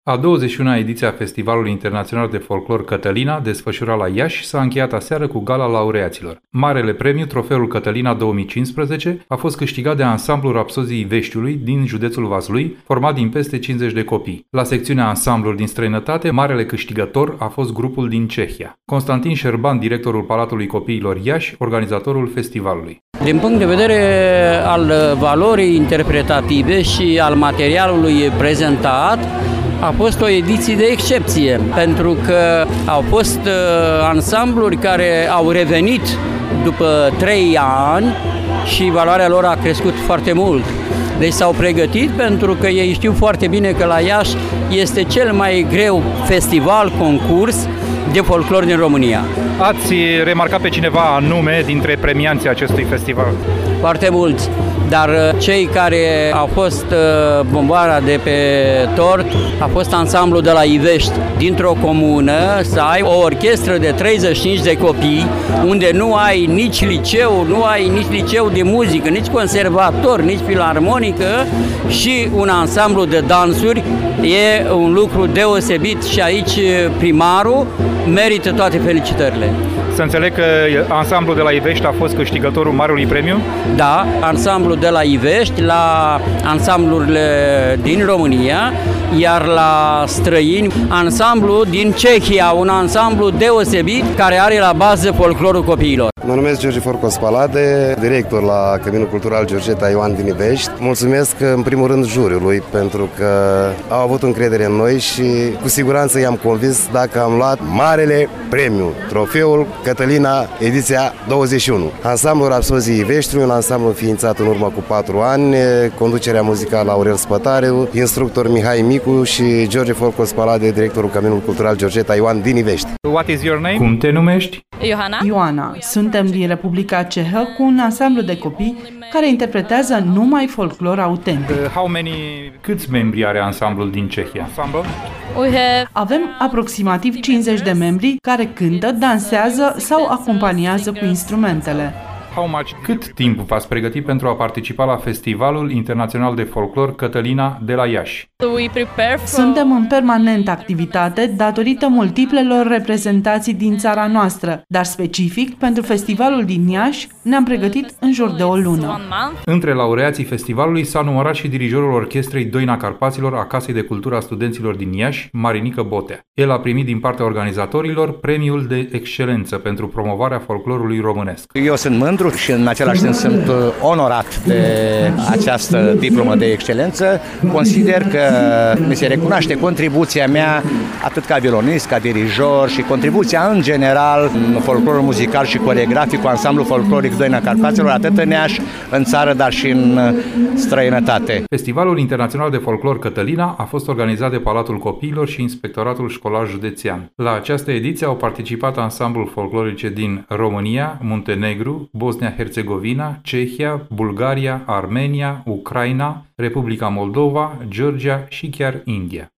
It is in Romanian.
A 21-a ediție a Festivalului Internațional de Folclor Cătălina, desfășurat la Iași, s-a încheiat aseară cu gala laureaților. Marele premiu, trofeul Cătălina 2015, a fost câștigat de ansamblul Rapsozii Iveștiului din județul Vaslui, format din peste 50 de copii. La secțiunea ansambluri din străinătate, marele câștigător a fost grupul din Cehia. Constantin Șerban, directorul Palatului Copiilor Iași, organizatorul festivalului. Din punct de vedere al valorii interpretative și al materialului prezentat, a fost o ediție de excepție, pentru că au fost ansambluri care au revenit după 3 ani și valoarea lor a crescut foarte mult. Deci s-au pregătit pentru că ei știu foarte bine că la Iași este cel mai greu festival, concurs de folclor din România. Ați remarcat pe cineva anume dintre premianții acestui festival? Foarte mulți, dar cei care au fost bomboara de pe tort a fost ansamblul de la Ivești, dintr-o comună, să ai o orchestră de 35 de copii, unde nu ai nici liceu, nu ai nici liceu de muzică, nici conservator, nici filarmonică și un ansamblu de dansuri. E un lucru deosebit și aici primarul merită toate felicitările. Să înțeleg că ansamblul de la Ivești a fost câștigătorul Marelui Premiu? Da, ansamblul de la Ivești, la ansamblurile din România, iar la străini, ansamblul din Cehia, un ansamblu deosebit care are la bază folclorul copiilor. Mă numesc George Forcos Palade, director la Căminul Cultural Georgeta Ioan din Ivești. Mulțumesc în primul rând juriului pentru că au avut încredere în noi și cu siguranță i-am convins dacă am luat Marele Premiu, trofeul Cătălina ediția 21. Ansamblul Rapsozii Iveștiului, un ansamblu înființat în urmă cu 4 ani, conducerea muzicală Aurel Spătariu, instructor Mihai Micu și George Forcos Palade, directorul Căminul Cultural Georgeta Ioan din Ivești. What is your name? Cum te numești? Ioana. Suntem din Republica Cehă cu un ansamblu de copii care interpretează numai folclor autentic. Câți membri are ansamblul din Cehia? Avem aproximativ 50 de membri care cântă, dansează sau acompaniază cu instrumentele. Cât timp v-ați pregătit pentru a participa la Festivalul Internațional de Folclor Cătălina de la Iași? Suntem în permanentă activitate datorită multiplelor reprezentații din țara noastră, dar specific pentru festivalul din Iași ne-am pregătit în jur de o lună. Între laureații festivalului s-a numărat și dirijorul orchestrei Doina Carpaților a Casei de Cultură a Studenților din Iași, Marinică Botea. El a primit din partea organizatorilor premiul de excelență pentru promovarea folclorului românesc. Eu sunt mândru și în același timp sunt onorat de această diplomă de excelență. Consider că mi se recunoaște contribuția mea atât ca violonist, ca dirijor și contribuția în general în folclorul muzical și coregrafic cu ansamblul folcloric Doina Carpaților, atât în Iași, în țară, dar și în străinătate. Festivalul Internațional de Folclor Cătălina a fost organizat de Palatul Copiilor și Inspectoratul Școlar Județean. La această ediție au participat ansambluri folclorice din România, Muntenegru, Bosnia-Herzegovina, Cehia, Bulgaria, Armenia, Ucraina, Republica Moldova, Georgia și chiar India.